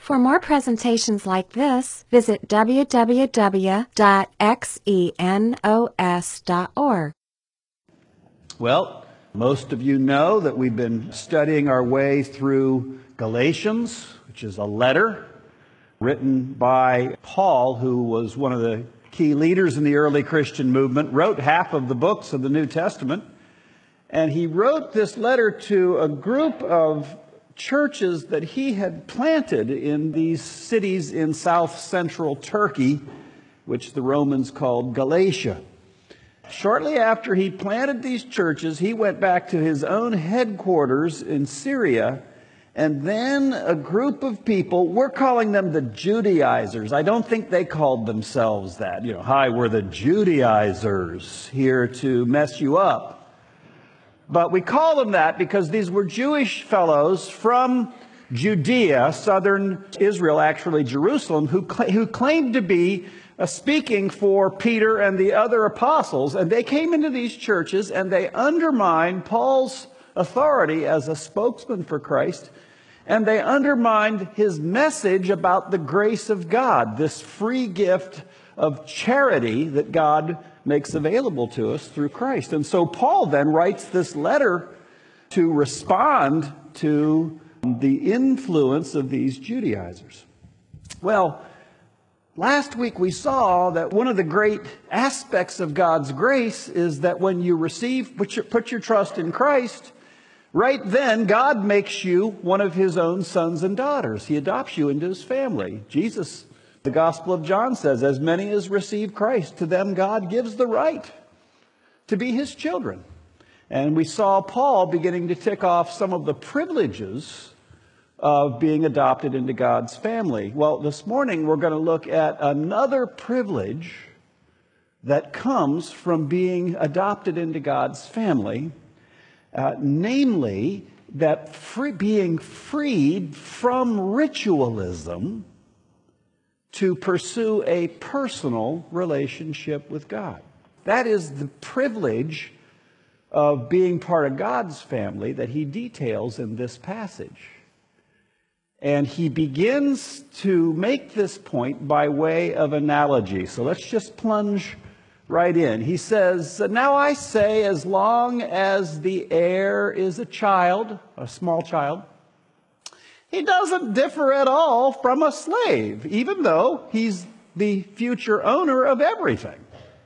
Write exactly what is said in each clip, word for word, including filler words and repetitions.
For more presentations like this, visit w w w dot xenos dot org. Well, most of you know that we've been studying our way through Galatians, which is a letter written by Paul, who was one of the key leaders in the early Christian movement, wrote half of the books of the New Testament. And he wrote this letter to a group of churches that he had planted in these cities in south central Turkey, which the Romans called Galatia. Shortly after he planted these churches, he went back to his own headquarters in Syria, and then a group of people, we're calling them the Judaizers. I don't think they called themselves that. You know, hi, we're the Judaizers, here to mess you up. But we call them that because these were Jewish fellows from Judea, southern Israel, actually Jerusalem, who, cl- who claimed to be uh, speaking for Peter and the other apostles. And they came into these churches and they undermined Paul's authority as a spokesman for Christ. And they undermined his message about the grace of God, this free gift of charity that God makes available to us through Christ. And so Paul then writes this letter to respond to the influence of these Judaizers. Well, last week we saw that one of the great aspects of God's grace is that when you receive, put your, put your trust in Christ, right then God makes you one of his own sons and daughters. He adopts you into his family. Jesus, the Gospel of John says, as many as receive Christ, to them God gives the right to be his children. And we saw Paul beginning to tick off some of the privileges of being adopted into God's family. Well, this morning we're going to look at another privilege that comes from being adopted into God's family, uh, namely that free, being freed from ritualism to pursue a personal relationship with God. That is the privilege of being part of God's family that he details in this passage. And he begins to make this point by way of analogy. So let's just plunge right in. He says, now I say, as long as the heir is a child, a small child, he doesn't differ at all from a slave, even though he's the future owner of everything.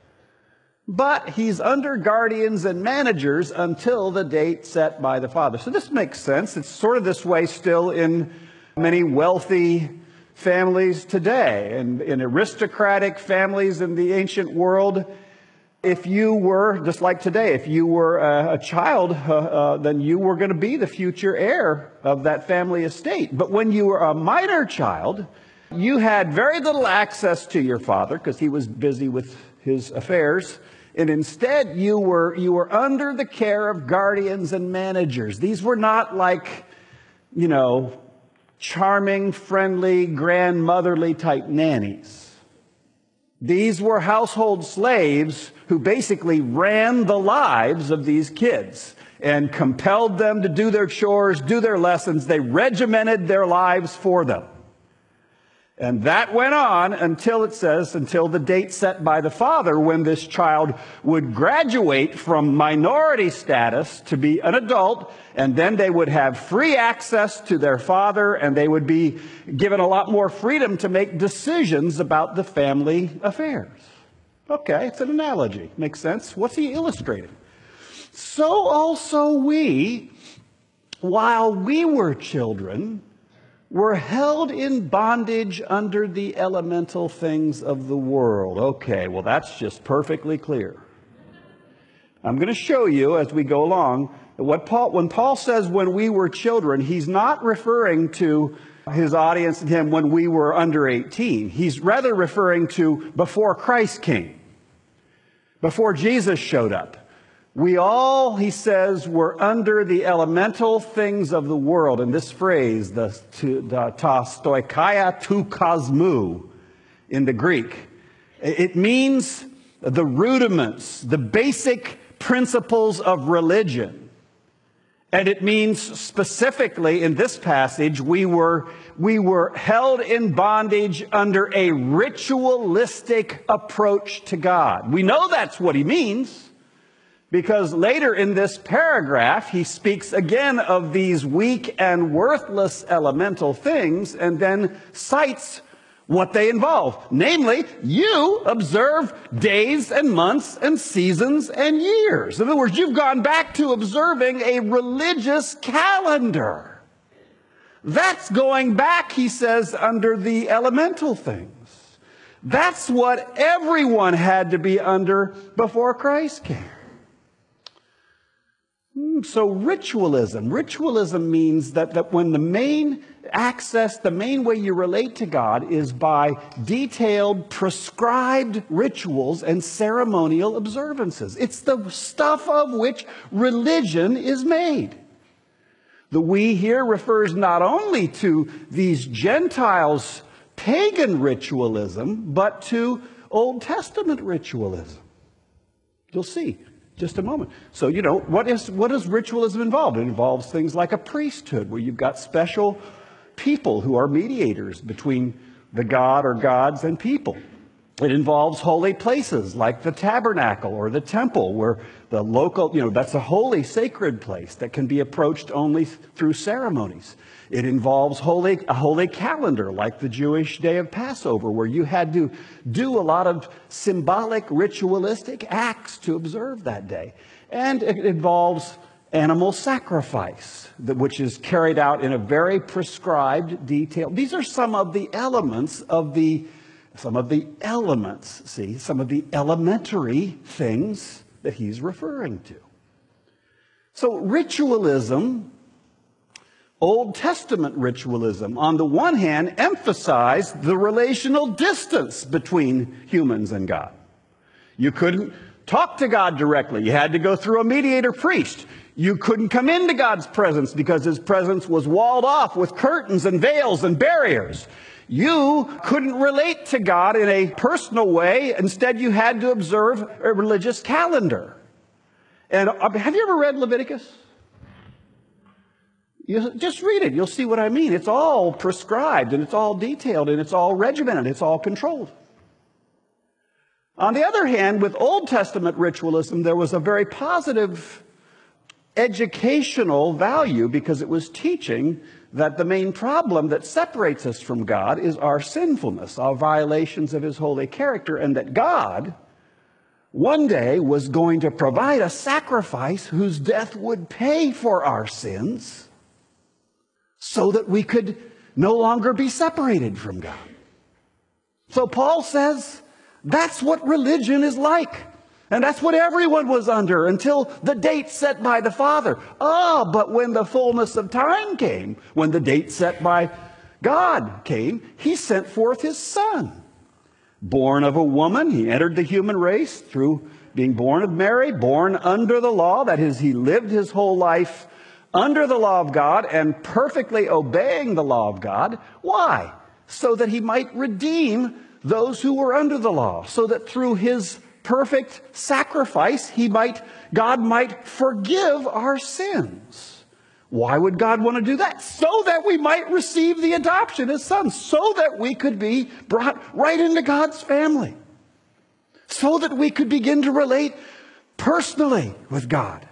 But he's under guardians and managers until the date set by the father. So this makes sense. It's sort of this way still in many wealthy families today. And in aristocratic families in the ancient world, if you were, just like today, if you were a, a child, uh, uh, then you were going to be the future heir of that family estate. But when you were a minor child, you had very little access to your father because he was busy with his affairs. And instead, you were, you were under the care of guardians and managers. These were not like, you know, charming, friendly, grandmotherly type nannies. These were household slaves who basically ran the lives of these kids and compelled them to do their chores, do their lessons. They regimented their lives for them. And that went on until it says, until the date set by the father when this child would graduate from minority status to be an adult, and then they would have free access to their father, and they would be given a lot more freedom to make decisions about the family affairs. Okay, it's an analogy. Makes sense. What's he illustrating? So also we, while we were children, were held in bondage under the elemental things of the world. Okay, well, that's just perfectly clear. I'm going to show you as we go along what Paul, when Paul says when we were children, he's not referring to his audience and him when we were under eighteen. He's rather referring to before Christ came, before Jesus showed up. We all, he says, were under the elemental things of the world. And this phrase, the, the ta stoikia tu kosmou in the Greek, it means the rudiments, the basic principles of religion. And it means specifically in this passage, we were, we were held in bondage under a ritualistic approach to God. We know that's what he means, because later in this paragraph, he speaks again of these weak and worthless elemental things and then cites what they involve. Namely, you observe days and months and seasons and years. In other words, you've gone back to observing a religious calendar. That's going back, he says, under the elemental things. That's what everyone had to be under before Christ came. So ritualism. Ritualism means that, that when the main access, the main way you relate to God is by detailed, prescribed rituals and ceremonial observances. It's the stuff of which religion is made. The we here refers not only to these Gentiles' pagan ritualism, but to Old Testament ritualism. You'll see. Just a moment. So, you know, what is what does ritualism involve? It involves things like a priesthood, where you've got special people who are mediators between the God or gods and people. It involves holy places like the tabernacle or the temple, where the local, you know, that's a holy, sacred place that can be approached only through ceremonies. It involves holy, a holy calendar like the Jewish day of Passover, where you had to do a lot of symbolic, ritualistic acts to observe that day. And it involves animal sacrifice, which is carried out in a very prescribed detail. These are some of the elements of the, some of the elements, see, some of the elementary things that he's referring to. So ritualism, Old Testament ritualism, on the one hand, emphasized the relational distance between humans and God. You couldn't talk to God directly. You had to go through a mediator priest. You couldn't come into God's presence because his presence was walled off with curtains and veils and barriers. You couldn't relate to God in a personal way. Instead, you had to observe a religious calendar. And have you ever read Leviticus? You just read it. You'll see what I mean. It's all prescribed, and it's all detailed, and it's all regimented. It's all controlled. On the other hand, with Old Testament ritualism, there was a very positive educational value, because it was teaching that the main problem that separates us from God is our sinfulness, our violations of his holy character, and that God one day was going to provide a sacrifice whose death would pay for our sins, so that we could no longer be separated from God. So Paul says that's what religion is like. And that's what everyone was under until the date set by the Father. Ah, but when the fullness of time came, when the date set by God came, he sent forth his Son. Born of a woman, he entered the human race through being born of Mary, born under the law. That is, he lived his whole life under the law of God and perfectly obeying the law of God. Why? So that he might redeem those who were under the law, so that through his perfect sacrifice, he might, God might forgive our sins. Why would God want to do that? So that we might receive the adoption as sons, so that we could be brought right into God's family, so that we could begin to relate personally with God.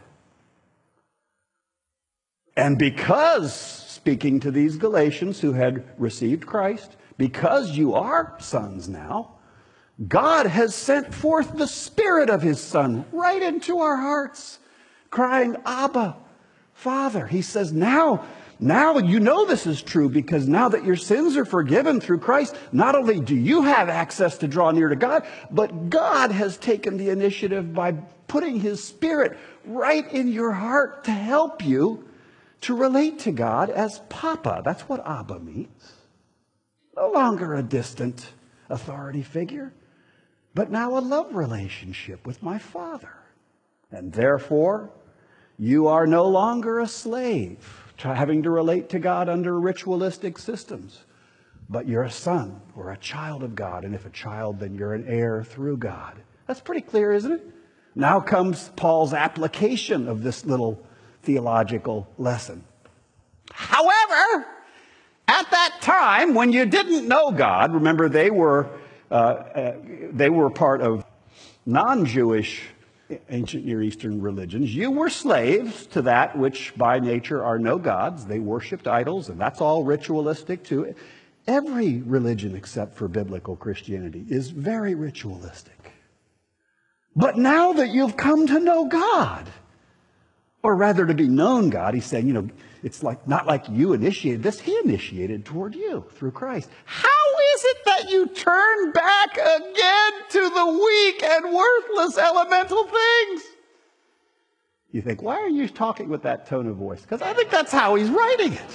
And because, speaking to these Galatians who had received Christ, because you are sons now, God has sent forth the Spirit of his Son right into our hearts, crying, Abba, Father. He says, now, now you know this is true, because now that your sins are forgiven through Christ, not only do you have access to draw near to God, but God has taken the initiative by putting his Spirit right in your heart to help you to relate to God as Papa. That's what Abba means. No longer a distant authority figure, but now a love relationship with my Father. And therefore, you are no longer a slave to having to relate to God under ritualistic systems, but you're a son or a child of God. And if a child, then you're an heir through God. That's pretty clear, isn't it? Now comes Paul's application of this little theological lesson. However, at that time, when you didn't know God, remember they were uh, uh, they were part of non-Jewish ancient Near Eastern religions. You were slaves to that which by nature are no gods. They worshipped idols, and that's all ritualistic too. Every religion except for biblical Christianity is very ritualistic. But now that you've come to know God, or rather to be known God, he's saying, you know, it's like not like you initiated this, he initiated toward you through Christ. How is it that you turn back again to the weak and worthless elemental things? You think, why are you talking with that tone of voice? Because I think that's how he's writing it.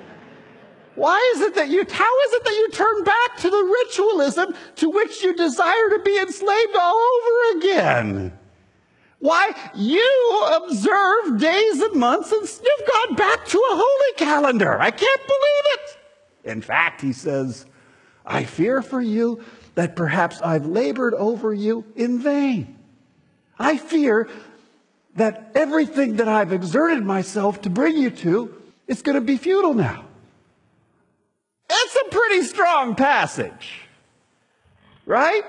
Why is it that you, how is it that you turn back to the ritualism to which you desire to be enslaved all over again? Why, you observe days and months and you've gone back to a holy calendar. I can't believe it. In fact, he says, I fear for you that perhaps I've labored over you in vain. I fear that everything that I've exerted myself to bring you to is going to be futile now. It's a pretty strong passage, right?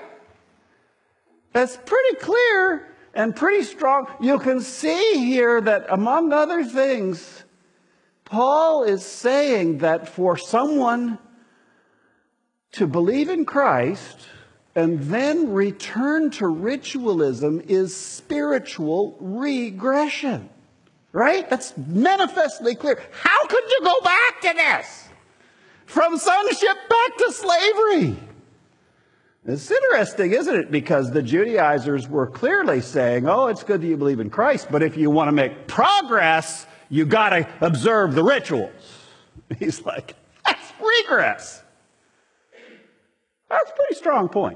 That's pretty clear and pretty strong. You can see here that, among other things, Paul is saying that for someone to believe in Christ and then return to ritualism is spiritual regression, right? That's manifestly clear. How could you go back to this? From sonship back to slavery. It's interesting, isn't it? Because the Judaizers were clearly saying, oh, it's good that you believe in Christ, but if you want to make progress, you got to observe the rituals. He's like, that's regress. That's a pretty strong point.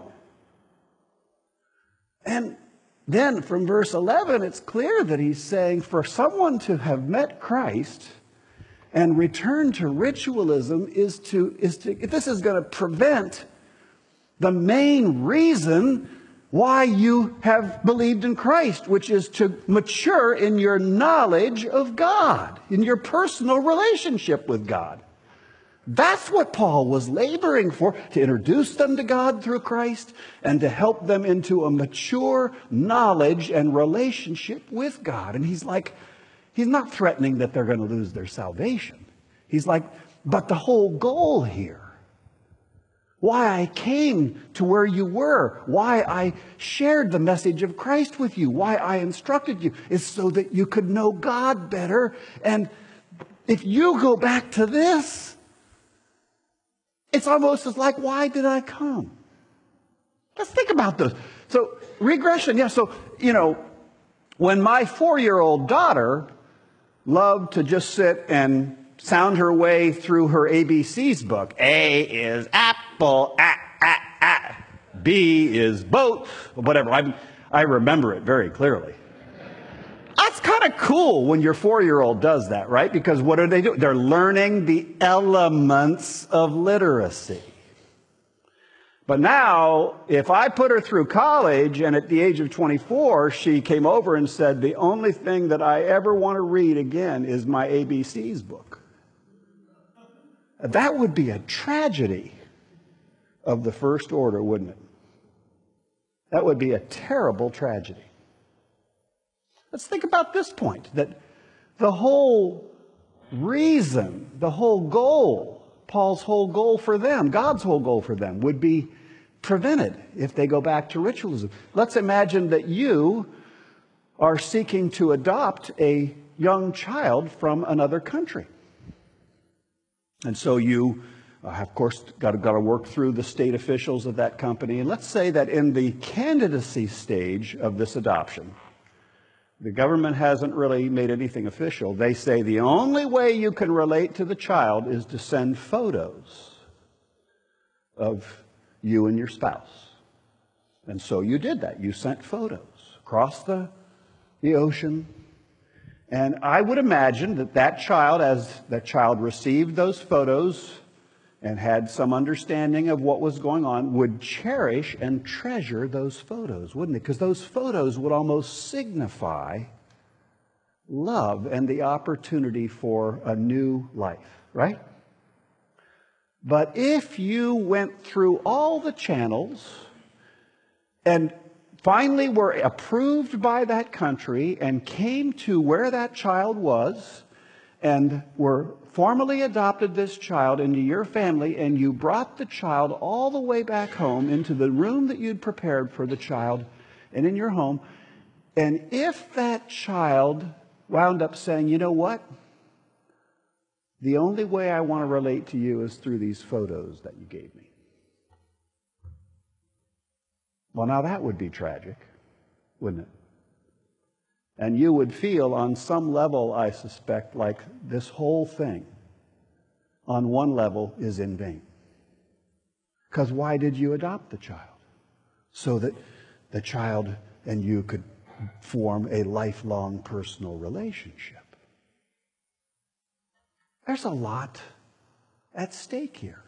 And then from verse eleven, it's clear that he's saying for someone to have met Christ and return to ritualism is to, is to, this is going to prevent the main reason why you have believed in Christ, which is to mature in your knowledge of God, in your personal relationship with God. That's what Paul was laboring for, to introduce them to God through Christ and to help them into a mature knowledge and relationship with God. And he's like, he's not threatening that they're going to lose their salvation. He's like, but the whole goal here, why I came to where you were, why I shared the message of Christ with you, why I instructed you, is so that you could know God better. And if you go back to this, it's almost as like, why did I come? Let's think about this. So regression, yeah, so, you know, when my four-year-old daughter loved to just sit and sound her way through her A B Cs book. A is apple, ah, ah, ah. B is boat, whatever. I, I remember it very clearly. That's kind of cool when your four-year-old does that, right? Because what are they doing? They're learning the elements of literacy. But now, if I put her through college and at the age of twenty-four, she came over and said, the only thing that I ever want to read again is my A B Cs book. That would be a tragedy of the first order, wouldn't it? That would be a terrible tragedy. Let's think about this point, that the whole reason, the whole goal, Paul's whole goal for them, God's whole goal for them, would be prevented if they go back to ritualism. Let's imagine that you are seeking to adopt a young child from another country. And so you, uh, of course, got to, got to work through the state officials of that company. And let's say that in the candidacy stage of this adoption, the government hasn't really made anything official. They say the only way you can relate to the child is to send photos of you and your spouse. And so you did that. You sent photos across the, the ocean. And I would imagine that that child, as that child received those photos and had some understanding of what was going on, would cherish and treasure those photos, wouldn't it? Because those photos would almost signify love and the opportunity for a new life, right? But if you went through all the channels and finally were approved by that country and came to where that child was and were formally adopted this child into your family, and you brought the child all the way back home into the room that you'd prepared for the child and in your home, and if that child wound up saying, you know what? The only way I want to relate to you is through these photos that you gave me. Well, now that would be tragic, wouldn't it? And you would feel on some level, I suspect, like this whole thing on one level is in vain. Because why did you adopt the child? So that the child and you could form a lifelong personal relationship. There's a lot at stake here.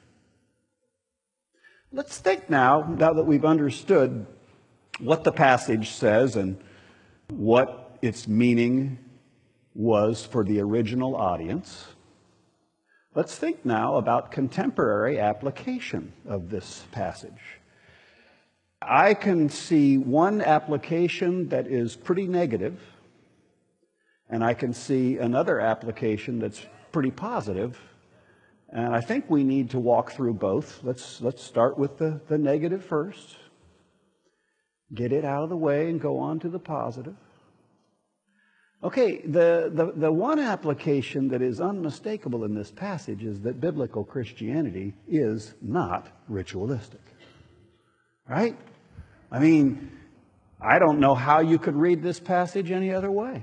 Let's think now, now that we've understood what the passage says and what its meaning was for the original audience. Let's think now about contemporary application of this passage. I can see one application that is pretty negative, and I can see another application that's pretty positive, and I think we need to walk through both. Let's, let's start with the, the negative first, get it out of the way and go on to the positive. Okay, the, the, the one application that is unmistakable in this passage is that biblical Christianity is not ritualistic. Right? I mean, I don't know how you could read this passage any other way.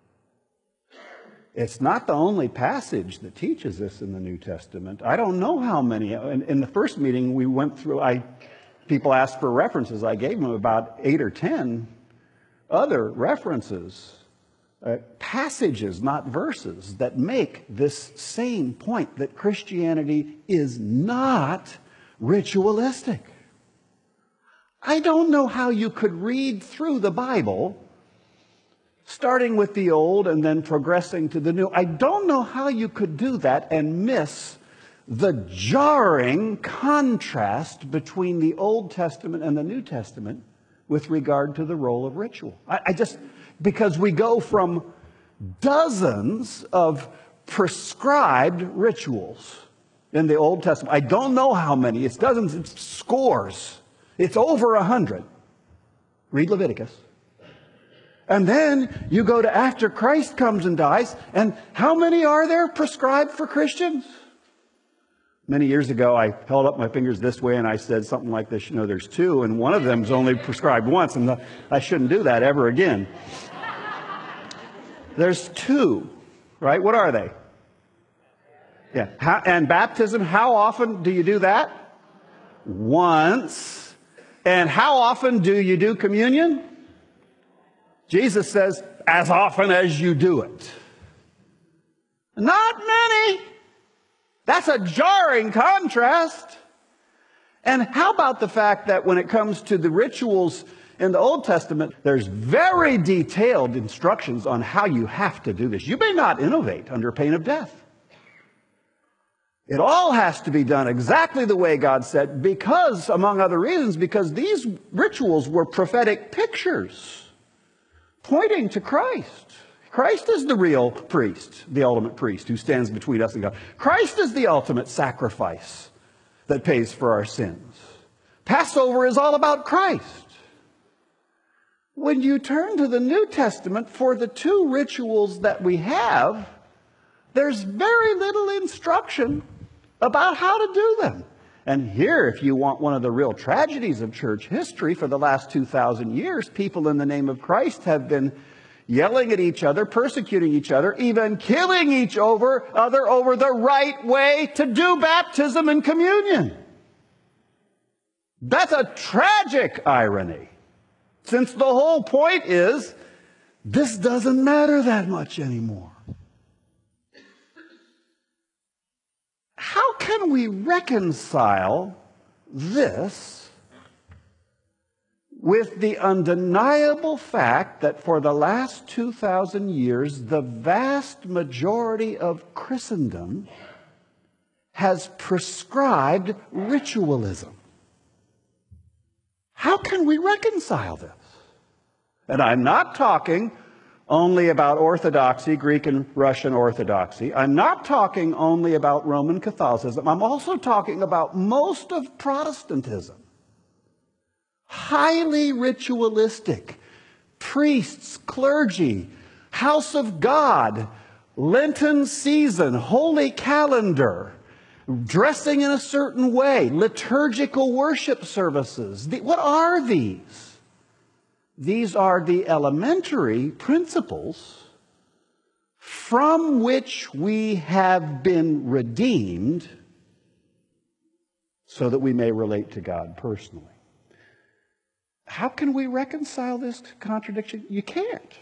It's not the only passage that teaches this in the New Testament. I don't know how many. In, in the first meeting we went through, I people asked for references. I gave them about eight or ten other references. Uh, passages, not verses, that make this same point that Christianity is not ritualistic. I don't know how you could read through the Bible, starting with the Old and then progressing to the New. I don't know how you could do that and miss the jarring contrast between the Old Testament and the New Testament with regard to the role of ritual. I, I just... Because we go from dozens of prescribed rituals in the Old Testament. I don't know how many. It's dozens, it's scores. It's over a hundred. Read Leviticus. And then you go to after Christ comes and dies, and how many are there prescribed for Christians? Many years ago, I held up my fingers this way and I said something like this, you know, there's two, and one of them's only prescribed once, and I shouldn't do that ever again. There's two, right? What are they? Yeah. How, and baptism, how often do you do that? Once. And how often do you do communion? Jesus says, as often as you do it. Not many. That's a jarring contrast. And how about the fact that when it comes to the rituals in the Old Testament, there's very detailed instructions on how you have to do this. You may not innovate under pain of death. It all has to be done exactly the way God said, because, among other reasons, because these rituals were prophetic pictures pointing to Christ. Christ is the real priest, the ultimate priest who stands between us and God. Christ is the ultimate sacrifice that pays for our sins. Passover is all about Christ. When you turn to the New Testament for the two rituals that we have, there's very little instruction about how to do them. And here, if you want one of the real tragedies of church history, for the last two thousand years, people in the name of Christ have been yelling at each other, persecuting each other, even killing each other over the right way to do baptism and communion. That's a tragic irony, since the whole point is this doesn't matter that much anymore. How can we reconcile this with the undeniable fact that for the last two thousand years, the vast majority of Christendom has prescribed ritualism. How can we reconcile this? And I'm not talking only about Orthodoxy, Greek and Russian Orthodoxy. I'm not talking only about Roman Catholicism. I'm also talking about most of Protestantism. Highly ritualistic. Priests, clergy, house of God, Lenten season, holy calendar, dressing in a certain way, liturgical worship services. What are these? These are the elementary principles from which we have been redeemed so that we may relate to God personally. How can we reconcile this contradiction? You can't.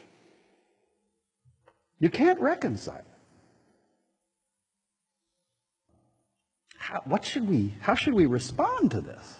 You can't reconcile it. How, what should we, how should we respond to this?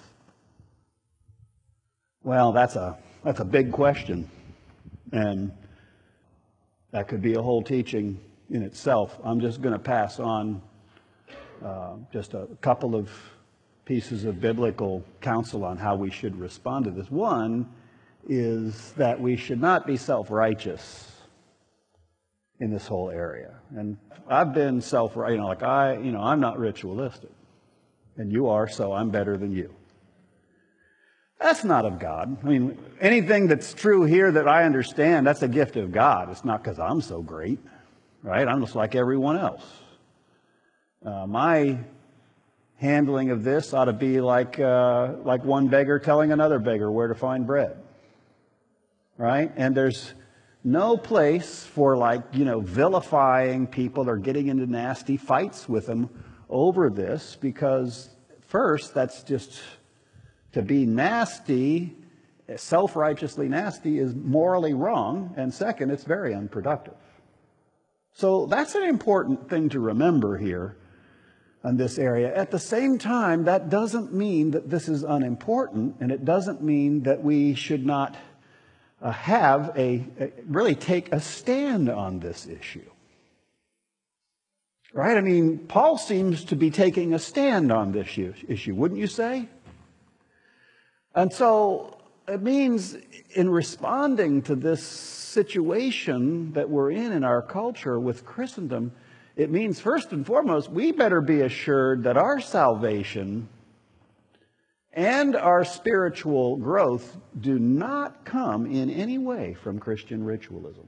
Well, that's a That's a big question, and that could be a whole teaching in itself. I'm just going to pass on uh, just a couple of pieces of biblical counsel on how we should respond to this. One is that we should not be self-righteous in this whole area. And I've been self, you know, like I, you know, I'm not ritualistic, and you are, so I'm better than you. That's not of God. I mean, anything that's true here that I understand, that's a gift of God. It's not because I'm so great, right? I'm just like everyone else. Uh, my handling of this ought to be like uh, like one beggar telling another beggar where to find bread, right? And there's no place for, like, you know, vilifying people or getting into nasty fights with them over this, because first, that's just... To be nasty, self-righteously nasty, is morally wrong. And second, it's very unproductive. So that's an important thing to remember here in this area. At the same time, that doesn't mean that this is unimportant, and it doesn't mean that we should not uh, have a, a, really take a stand on this issue. Right? I mean, Paul seems to be taking a stand on this issue, wouldn't you say? And so it means in responding to this situation that we're in in our culture with Christendom, it means first and foremost, we better be assured that our salvation and our spiritual growth do not come in any way from Christian ritualism.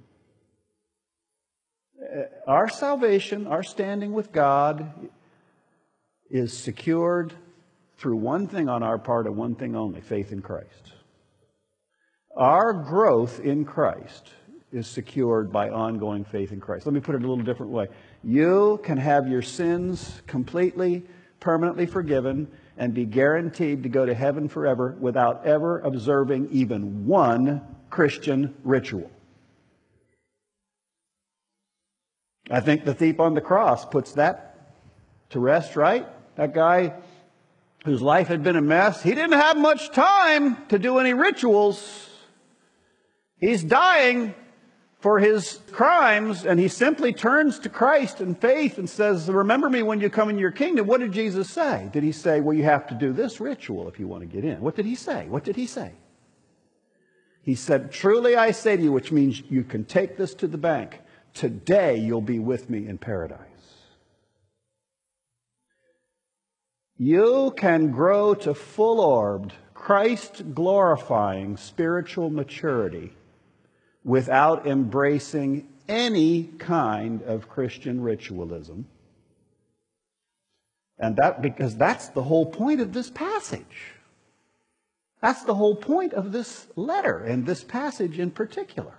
Our salvation, our standing with God, is secured through one thing on our part and one thing only, faith in Christ. Our growth in Christ is secured by ongoing faith in Christ. Let me put it a little different way. You can have your sins completely, permanently forgiven and be guaranteed to go to heaven forever without ever observing even one Christian ritual. I think the thief on the cross puts that to rest, right? That guy whose life had been a mess, he didn't have much time to do any rituals. He's dying for his crimes, and he simply turns to Christ in faith and says, remember me when you come into your kingdom. What did Jesus say? Did he say, well, you have to do this ritual if you want to get in? What did he say? What did he say? He said, truly I say to you, which means you can take this to the bank. Today you'll be with me in paradise. You can grow to full-orbed, Christ-glorifying spiritual maturity without embracing any kind of Christian ritualism. And that, because that's the whole point of this passage. That's the whole point of this letter and this passage in particular.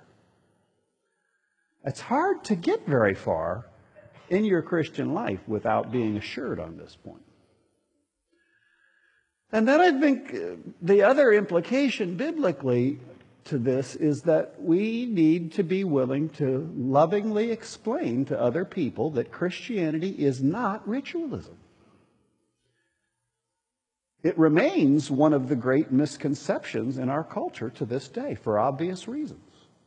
It's hard to get very far in your Christian life without being assured on this point. And then I think the other implication biblically to this is that we need to be willing to lovingly explain to other people that Christianity is not ritualism. It remains one of the great misconceptions in our culture to this day for obvious reasons.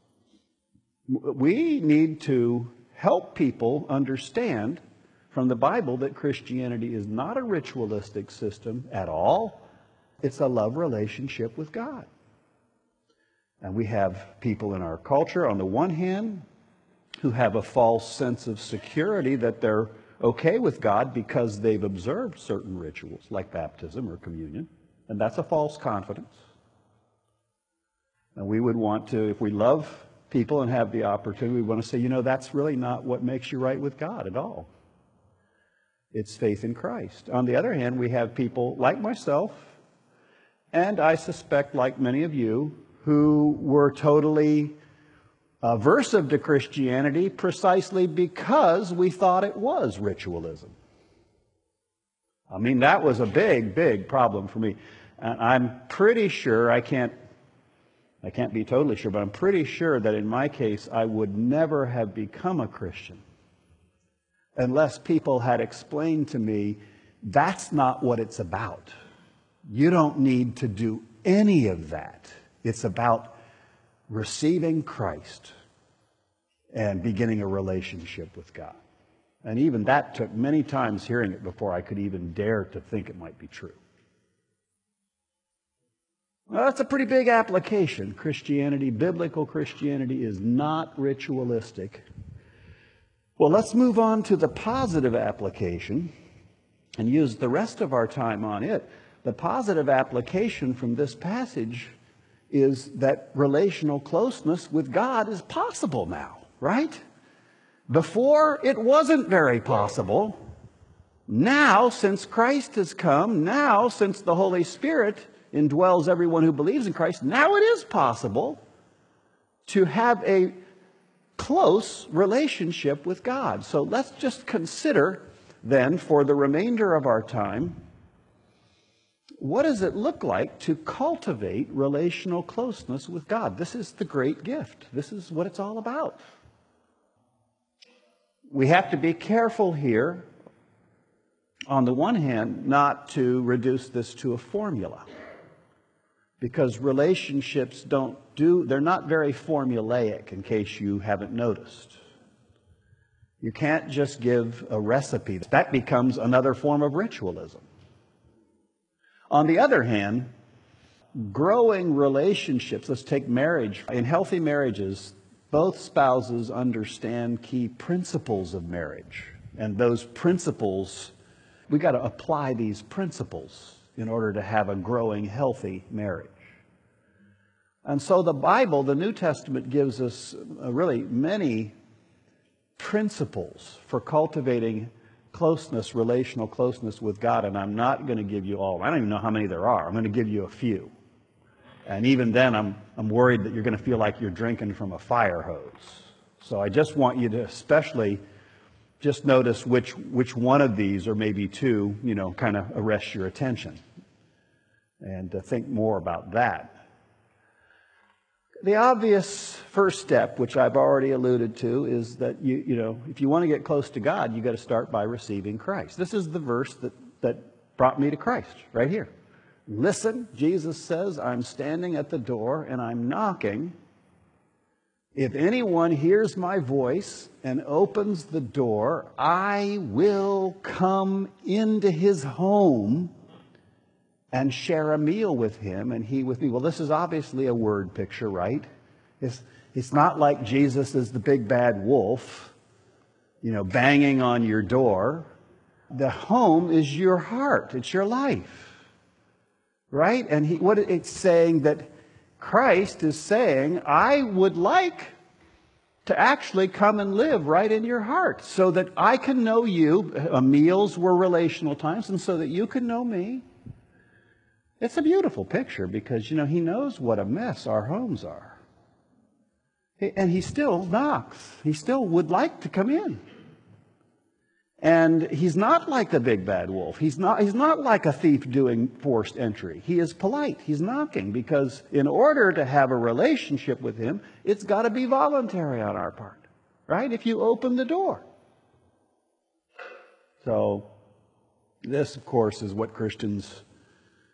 We need to help people understand from the Bible that Christianity is not a ritualistic system at all. It's a love relationship with God. And we have people in our culture, on the one hand, who have a false sense of security that they're okay with God because they've observed certain rituals like baptism or communion. And that's a false confidence. And we would want to, if we love people and have the opportunity, we want to say, you know, that's really not what makes you right with God at all. It's faith in Christ. On the other hand, we have people like myself, and I suspect like many of you, who were totally aversive to Christianity precisely because we thought it was ritualism. I mean, that was a big, big problem for me. And I'm pretty sure, I can't, I can't be totally sure, but I'm pretty sure that in my case, I would never have become a Christian unless people had explained to me, that's not what it's about. You don't need to do any of that. It's about receiving Christ and beginning a relationship with God. And even that took many times hearing it before I could even dare to think it might be true. Well, that's a pretty big application. Christianity, biblical Christianity, is not ritualistic. Well, let's move on to the positive application and use the rest of our time on it. The positive application from this passage is that relational closeness with God is possible now, right? Before, it wasn't very possible. Now, since Christ has come, now, since the Holy Spirit indwells everyone who believes in Christ, now it is possible to have a close relationship with God. So let's just consider then, for the remainder of our time, what does it look like to cultivate relational closeness with God? This is the great gift. This is what it's all about. We have to be careful here, on the one hand, not to reduce this to a formula. Because relationships don't do, they're not very formulaic, in case you haven't noticed. You can't just give a recipe. That becomes another form of ritualism. On the other hand, growing relationships, let's take marriage. In healthy marriages, both spouses understand key principles of marriage. And those principles, we've got to apply these principles in order to have a growing, healthy marriage. And so the Bible, the New Testament, gives us uh, really many principles for cultivating closeness, relational closeness with God. And I'm not going to give you all. I don't even know how many there are. I'm going to give you a few. And even then, I'm, I'm worried that you're going to feel like you're drinking from a fire hose. So I just want you to especially just notice which, which one of these, or maybe two, you know, kind of arrest your attention. And to think more about that. The obvious first step, which I've already alluded to, is that you, you know, if you want to get close to God, you've got to start by receiving Christ. This is the verse that, that brought me to Christ, right here. Listen, Jesus says, I'm standing at the door and I'm knocking. If anyone hears my voice and opens the door, I will come into his home and share a meal with him and he with me. Well, this is obviously a word picture, right? It's, it's not like Jesus is the big bad wolf, you know, banging on your door. The home is your heart. It's your life, right? And he, what it's saying that Christ is saying, I would like to actually come and live right in your heart so that I can know you. Uh, meals were relational times, and so that you can know me. It's a beautiful picture because, you know, he knows what a mess our homes are. And he still knocks. He still would like to come in. And he's not like the big bad wolf. He's not, he's not like a thief doing forced entry. He is polite. He's knocking because in order to have a relationship with him, it's got to be voluntary on our part, right? If you open the door. So this, of course, is what Christians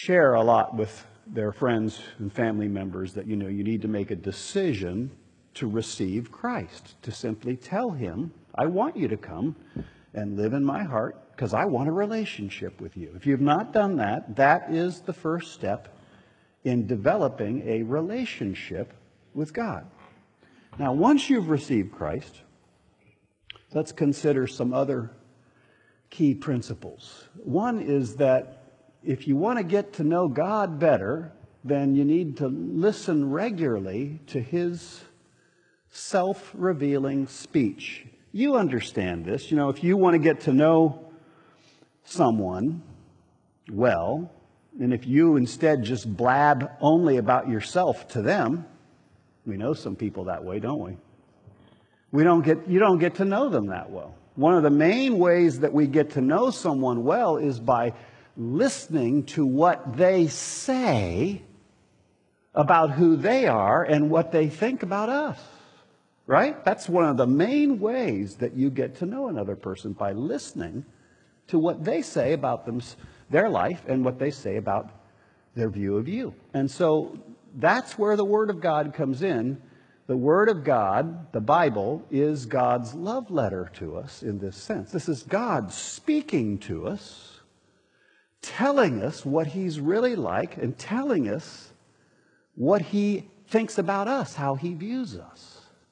share a lot with their friends and family members that, you know, you need to make a decision to receive Christ, to simply tell him, I want you to come and live in my heart because I want a relationship with you. If you've not done that, that is the first step in developing a relationship with God. Now, once you've received Christ, let's consider some other key principles. One is that if you want to get to know God better, then you need to listen regularly to his self-revealing speech. You understand this. You know, if you want to get to know someone well, and if you instead just blab only about yourself to them, we know some people that way, don't we? We don't get, you don't get to know them that well. One of the main ways that we get to know someone well is by listening to what they say about who they are and what they think about us. Right? That's one of the main ways that you get to know another person, by listening to what they say about them, their life, and what they say about their view of you. And so that's where the Word of God comes in. The Word of God, the Bible, is God's love letter to us in this sense. This is God speaking to us, telling us what he's really like, and telling us what he thinks about us, how he views us.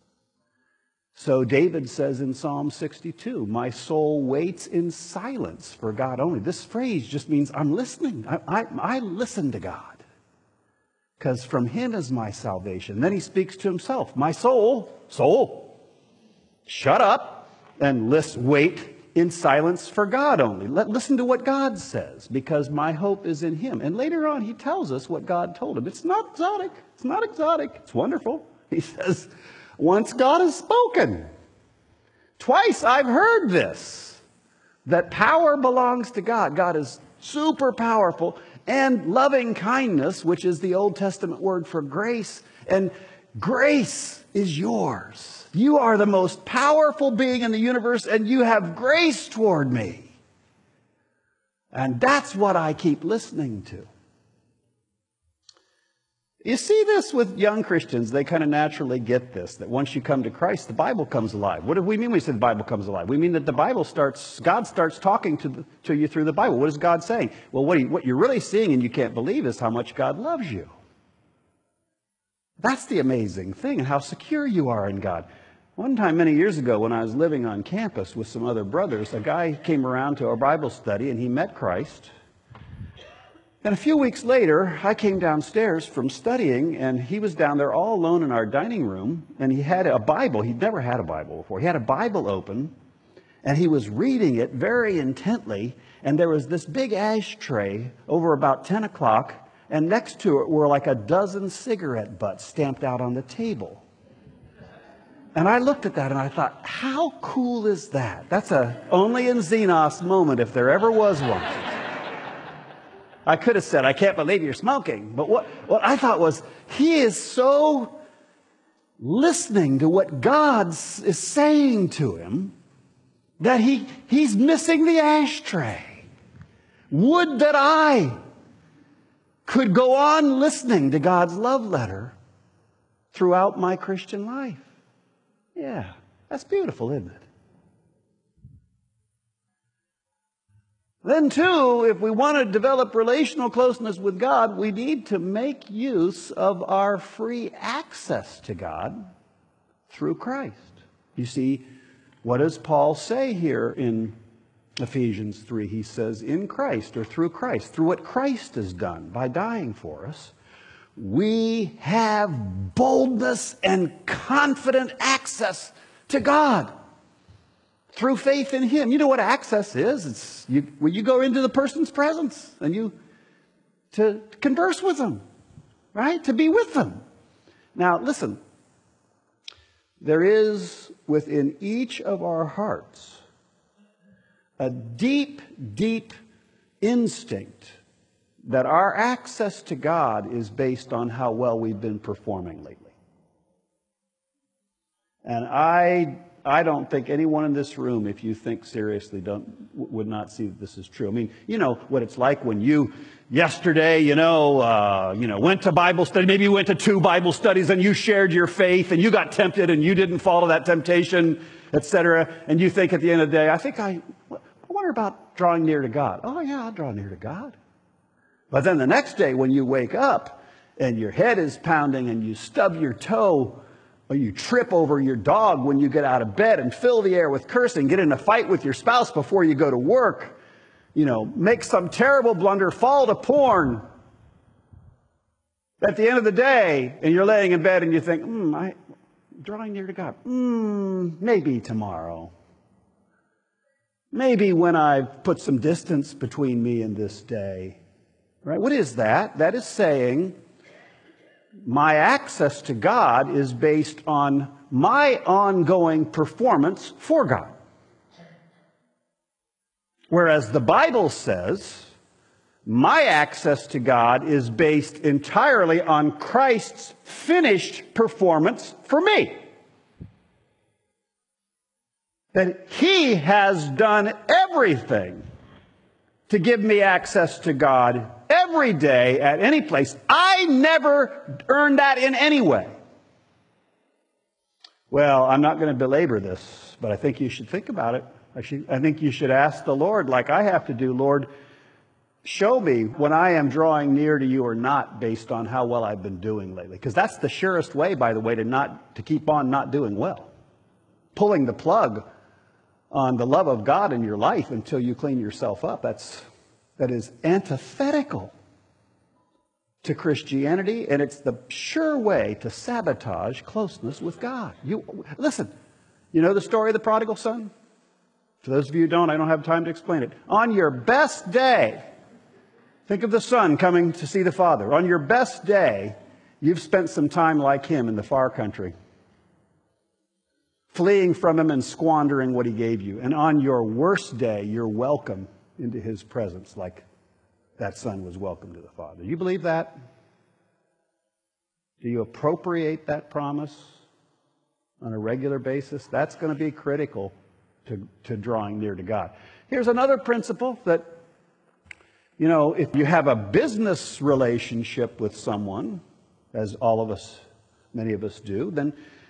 So David says in Psalm sixty-two, my soul waits in silence for God only. This phrase just means I'm listening. I, I, I listen to God because from him is my salvation. Then he speaks to himself. My soul, soul, shut up and listen, wait in silence for God only. Let, listen to what God says, because my hope is in him. And later on he tells us what God told him. It's not exotic. It's not exotic. It's wonderful. He says, once God has spoken, twice I've heard this, that power belongs to God. God is super powerful, and loving kindness, which is the Old Testament word for grace, and grace is yours. You are the most powerful being in the universe, and you have grace toward me. And that's what I keep listening to. You see this with young Christians. They kind of naturally get this, that once you come to Christ, the Bible comes alive. What do we mean when we say the Bible comes alive? We mean that the Bible starts, God starts talking to, the, to you through the Bible. What is God saying? Well, what, you, what you're really seeing and you can't believe is how much God loves you. That's the amazing thing, and how secure you are in God. One time many years ago when I was living on campus with some other brothers, a guy came around to our Bible study and he met Christ. And a few weeks later, I came downstairs from studying, and he was down there all alone in our dining room, and he had a Bible. He'd never had a Bible before. He had a Bible open, and he was reading it very intently, and there was this big ashtray over about ten o'clock, and next to it were like a dozen cigarette butts stamped out on the table. And I looked at that, and I thought, how cool is that? That's a only in Xenos moment, if there ever was one. I could have said, I can't believe you're smoking. But what, what I thought was, he is so listening to what God is saying to him that he, he's missing the ashtray. Would that I could go on listening to God's love letter throughout my Christian life. Yeah, that's beautiful, isn't it? Then, too, if we want to develop relational closeness with God, we need to make use of our free access to God through Christ. You see, what does Paul say here in Ephesians three? He says, in Christ, or through Christ, through what Christ has done by dying for us, we have boldness and confident access to God. Through faith in him. You know what access is? It's you, when you go into the person's presence and you to converse with them, right? To be with them. Now, listen. There is within each of our hearts a deep, deep instinct that our access to God is based on how well we've been performing lately. And I I don't think anyone in this room, if you think seriously, don't would not see that this is true. I mean, you know what it's like when you yesterday, you know, uh, you know, went to Bible study. Maybe you went to two Bible studies and you shared your faith and you got tempted and you didn't follow that temptation, et cetera. And you think at the end of the day, I think I, I wonder about drawing near to God. Oh yeah, I'll draw near to God. But then the next day when you wake up and your head is pounding and you stub your toe, or you trip over your dog when you get out of bed and fill the air with cursing, get in a fight with your spouse before you go to work, you know, make some terrible blunder, fall to porn. At the end of the day, and you're laying in bed and you think, hmm, I'm drawing near to God. Hmm, maybe tomorrow. Maybe when I've put some distance between me and this day. Right? What is that? That is saying, my access to God is based on my ongoing performance for God. Whereas the Bible says, my access to God is based entirely on Christ's finished performance for me. That He has done everything to give me access to God every day at any place. I never earned that in any way. Well, I'm not going to belabor this, but I think you should think about it. I, should, I think you should ask the Lord, like I have to do, Lord, show me when I am drawing near to you or not based on how well I've been doing lately. Because that's the surest way, by the way, to not to keep on not doing well. Pulling the plug on the love of God in your life until you clean yourself up. That's That is antithetical to Christianity, and it's the sure way to sabotage closeness with God. You listen, you know the story of the prodigal son? For those of you who don't, I don't have time to explain it. On your best day, think of the son coming to see the father. On your best day, you've spent some time like him in the far country, fleeing from him and squandering what he gave you. And on your worst day, you're welcome into his presence like that son was welcome to the Father. Do you believe that? Do you appropriate that promise on a regular basis? That's going to be critical to, to drawing near to God. Here's another principle that, you know, if you have a business relationship with someone, as all of us, many of us do, then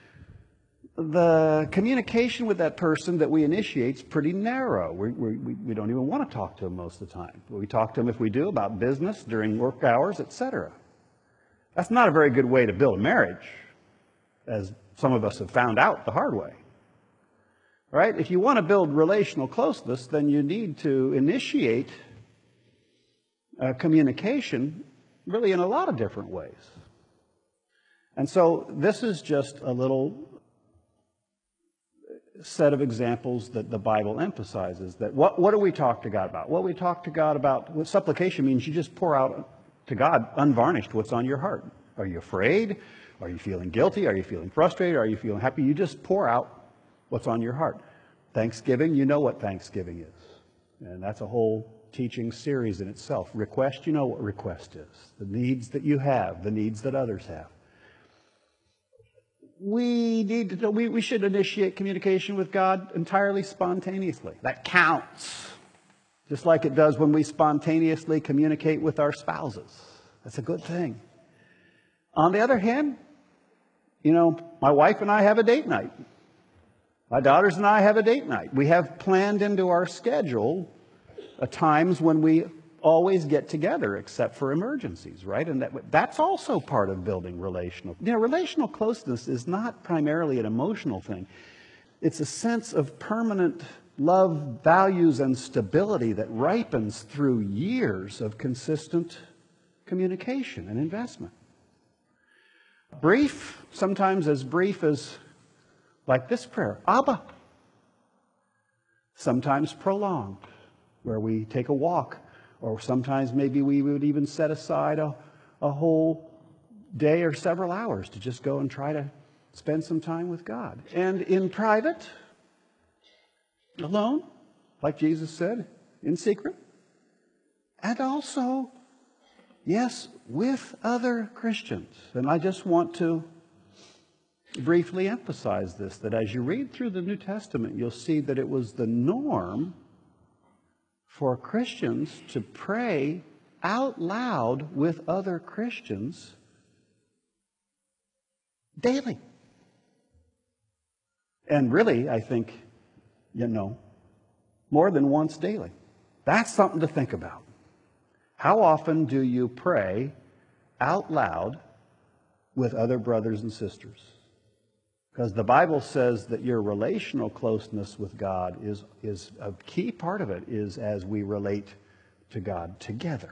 the communication with that person that we initiate is pretty narrow. We, we, we don't even want to talk to them most of the time. We talk to them, if we do, about business during work hours, et cetera. That's not a very good way to build a marriage, as some of us have found out the hard way. Right? If you want to build relational closeness, then you need to initiate uh, communication really in a lot of different ways. And so this is just a little set of examples that the Bible emphasizes. That what, what do we talk to God about? Well, we talk to God about, well, supplication means you just pour out to God unvarnished what's on your heart. Are you afraid? Are you feeling guilty? Are you feeling frustrated? Are you feeling happy? You just pour out what's on your heart. Thanksgiving, you know what Thanksgiving is. And that's a whole teaching series in itself. Request, you know what request is. The needs that you have, the needs that others have. We need to, we, we should initiate communication with God entirely spontaneously. That counts. Just like it does when we spontaneously communicate with our spouses. That's a good thing. On the other hand, you know, my wife and I have a date night. My daughters and I have a date night. We have planned into our schedule uh, times when we always get together except for emergencies, right? And that, that's also part of building relational. You know, relational closeness is not primarily an emotional thing. It's a sense of permanent love, values, and stability that ripens through years of consistent communication and investment. Brief, sometimes as brief as like this prayer, Abba. Sometimes prolonged, where we take a walk. Or sometimes maybe we would even set aside a, a whole day or several hours to just go and try to spend some time with God. And in private, alone, like Jesus said, in secret. And also, yes, with other Christians. And I just want to briefly emphasize this, that as you read through the New Testament, you'll see that it was the norm for Christians to pray out loud with other Christians daily. And really, I think, you know, more than once daily. That's something to think about. How often do you pray out loud with other brothers and sisters? Because the Bible says that your relational closeness with God is, is a key part of it is as we relate to God together.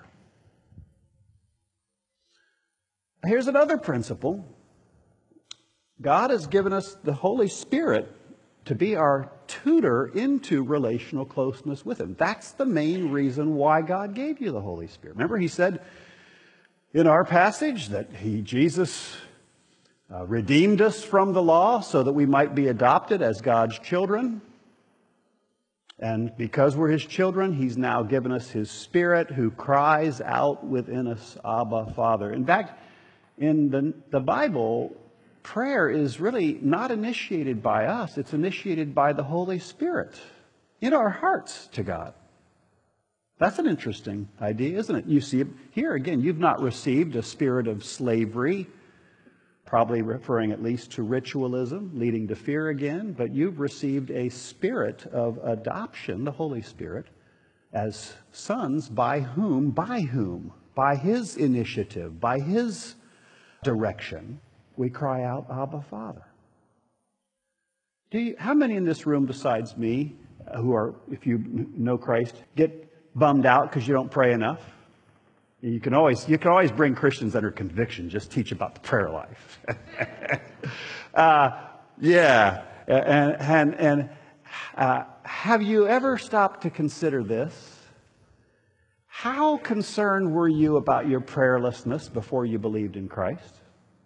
Here's another principle. God has given us the Holy Spirit to be our tutor into relational closeness with Him. That's the main reason why God gave you the Holy Spirit. Remember, He said in our passage that He, Jesus, uh, redeemed us from the law so that we might be adopted as God's children. And because we're His children, He's now given us His Spirit who cries out within us, Abba, Father. In fact, in the, the Bible, prayer is really not initiated by us. It's initiated by the Holy Spirit in our hearts to God. That's an interesting idea, isn't it? You see it here again. You've not received a spirit of slavery, probably referring at least to ritualism, leading to fear again, but you've received a spirit of adoption, the Holy Spirit, as sons by whom, by whom, by His initiative, by His direction, we cry out, Abba, Father. Do you, how many in this room besides me, uh, who are, if you know Christ, get bummed out because you don't pray enough? You can always you can always bring Christians under conviction. Just teach about the prayer life. uh, yeah, and and and uh, have you ever stopped to consider this? How concerned were you about your prayerlessness before you believed in Christ?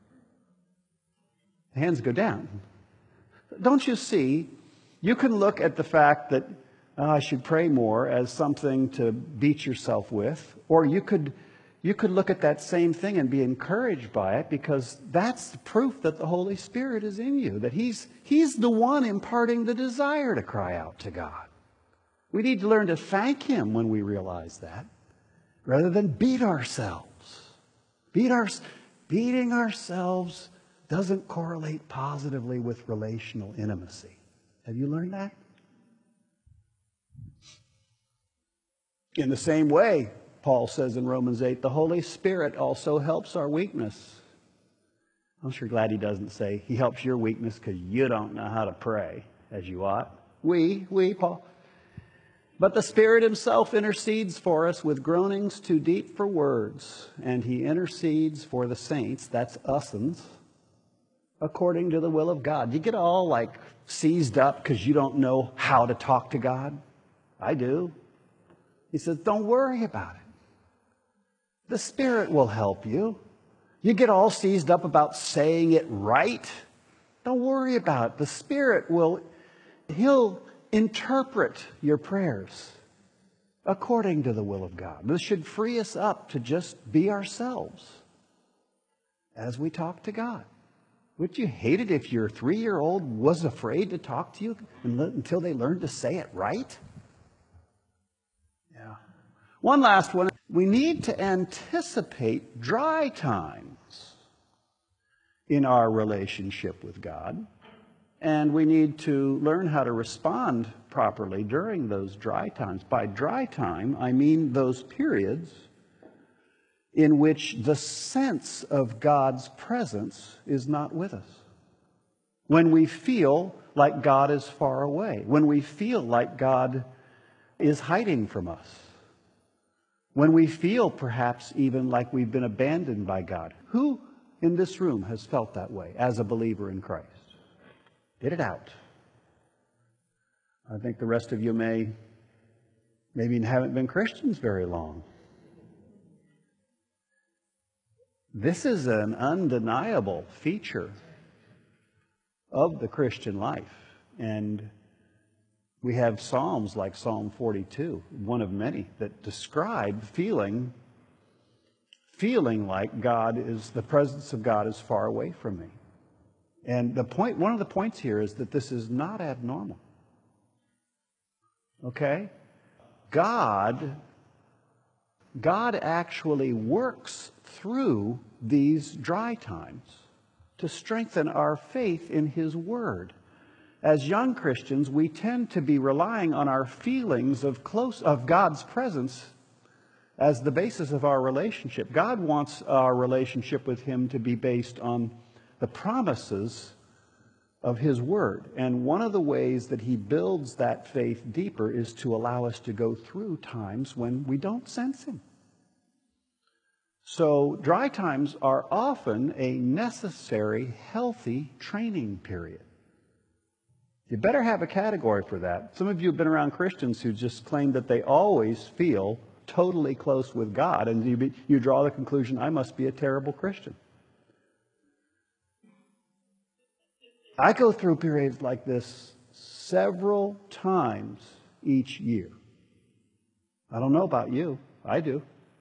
Hands go down. Don't you see? You can look at the fact that oh, I should pray more as something to beat yourself with, or you could you could look at that same thing and be encouraged by it, because that's the proof that the Holy Spirit is in you, that He's He's the one imparting the desire to cry out to God. We need to learn to thank Him when we realize that, rather than beat ourselves. Beat our, beating ourselves doesn't correlate positively with relational intimacy. Have you learned that? In the same way, Paul says in Romans eight, the Holy Spirit also helps our weakness. I'm sure glad he doesn't say He helps your weakness because you don't know how to pray as you ought. We, we, Paul. But the Spirit Himself intercedes for us with groanings too deep for words, and He intercedes for the saints, that's us'ns, according to the will of God. You get all like seized up because you don't know how to talk to God? I do. He says, don't worry about it. The Spirit will help you. You get all seized up about saying it right. Don't worry about it. The Spirit will, He'll interpret your prayers according to the will of God. This should free us up to just be ourselves as we talk to God. Would you hate it if your three-year-old was afraid to talk to you until they learned to say it right? Yeah. One last one. We need to anticipate dry times in our relationship with God, and we need to learn how to respond properly during those dry times. By dry time, I mean those periods in which the sense of God's presence is not with us. When we feel like God is far away. When we feel like God is hiding from us. When we feel perhaps even like we've been abandoned by God. Who in this room has felt that way as a believer in Christ? Get it out. I think the rest of you may maybe haven't been Christians very long. This is an undeniable feature of the Christian life. And we have Psalms like Psalm forty-two, one of many, that describe feeling, feeling like God is, the presence of God is far away from me. And the point, one of the points here is that this is not abnormal. Okay? God, God actually works through these dry times to strengthen our faith in His Word. As young Christians, we tend to be relying on our feelings of close of God's presence as the basis of our relationship. God wants our relationship with Him to be based on the promises of His Word. And one of the ways that He builds that faith deeper is to allow us to go through times when we don't sense Him. So dry times are often a necessary, healthy training period. You better have a category for that. Some of you have been around Christians who just claim that they always feel totally close with God, and you, be, you draw the conclusion, I must be a terrible Christian. I go through periods like this several times each year. I don't know about you. I do.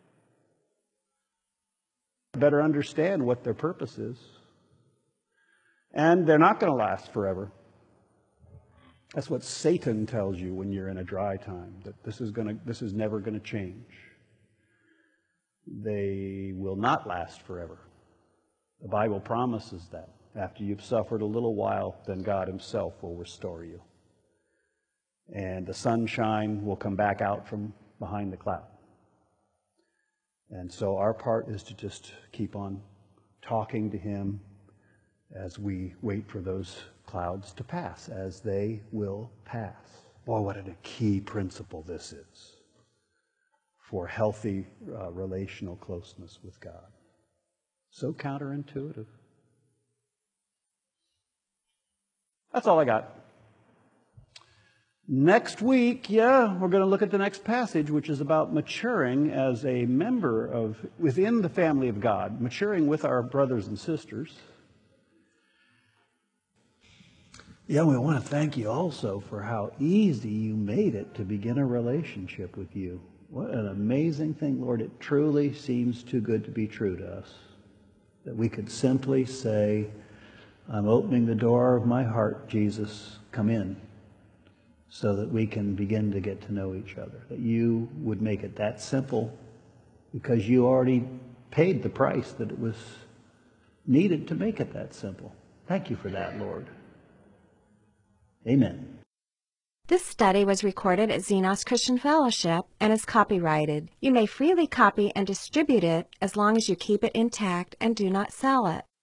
I better understand what their purpose is. And they're not going to last forever. That's what Satan tells you when you're in a dry time, that this is going to, this is never going to change. They will not last forever. The Bible promises that. After you've suffered a little while, then God Himself will restore you. And the sunshine will come back out from behind the cloud. And so our part is to just keep on talking to Him as we wait for those clouds to pass, as they will pass. Boy, what a key principle this is for healthy uh, relational closeness with God. So counterintuitive. That's all I got. Next week, yeah, we're going to look at the next passage, which is about maturing as a member of, within the family of God, maturing with our brothers and sisters. Yeah, we want to thank you also for how easy you made it to begin a relationship with you. What an amazing thing, Lord. It truly seems too good to be true to us, that we could simply say, I'm opening the door of my heart, Jesus, come in, so that we can begin to get to know each other. That you would make it that simple because you already paid the price that it was needed to make it that simple. Thank you for that, Lord. Amen. This study was recorded at Xenos Christian Fellowship and is copyrighted. You may freely copy and distribute it as long as you keep it intact and do not sell it.